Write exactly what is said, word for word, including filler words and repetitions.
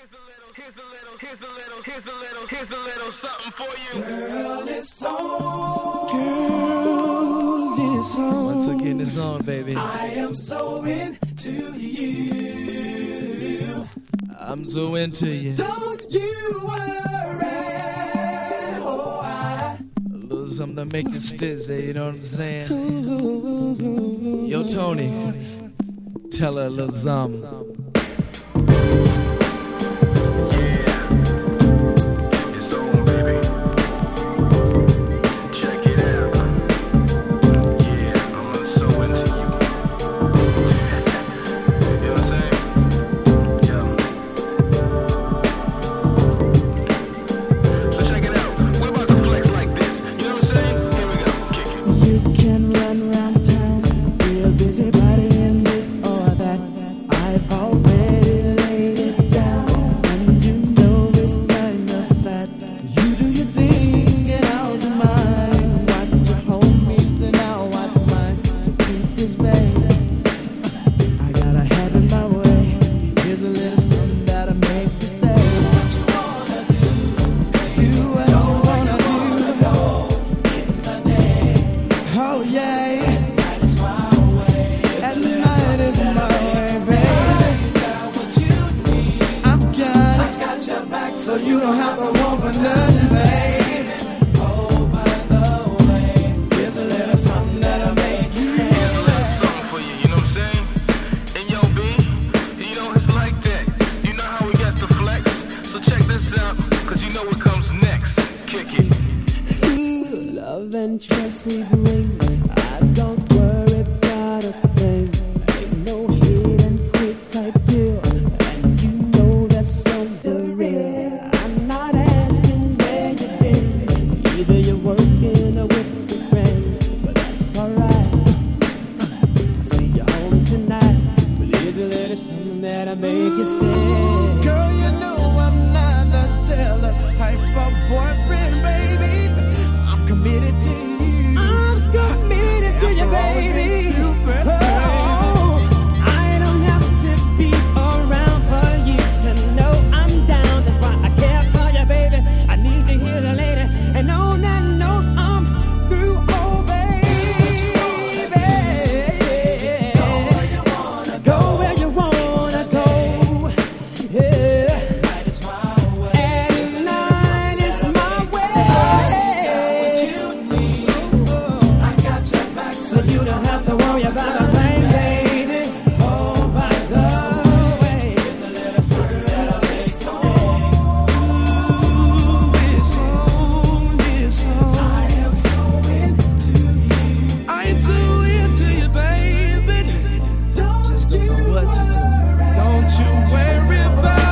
Here's a little, here's a little, here's a little, here's a little something for you. Girl, it's on. Girl, it's on. Once again, it's on, baby. I am so into you. I'm so into you. Don't you worry. Oh, I. A little something to make you stizzy, you know what I'm saying? Yo, Tony, tell her a little something. So you don't have to want for nothing, babe. Oh, by the way, here's a little something that'll make you. Here's a little something for you, you know what I'm saying? And yo, B, you know it's like that. You know how we got to flex. So check this out, cause you know what comes next. Kick it. Love and trust we bring. I don't worry about a thing. Ain't no hit and quit type deal. And you know that's on the real. Either you're working or with your friends, but that's alright. I see you home tonight, but here's a little something that'll make you stay. Girl, you know I'm not the jealous type of boyfriend, baby. I'm committed to you. I'm committed to you, baby. Oh, I don't have to be around for you to know I'm down. That's why I care for you, baby. I need you here, the lady. And on that note, I'm through, oh baby. Go where you wanna go. Yeah. And night is my way. I got your back, So you don't have to worry about a thing, baby. Oh, by the way, it's a little something that'll make you stay. Don't you worry about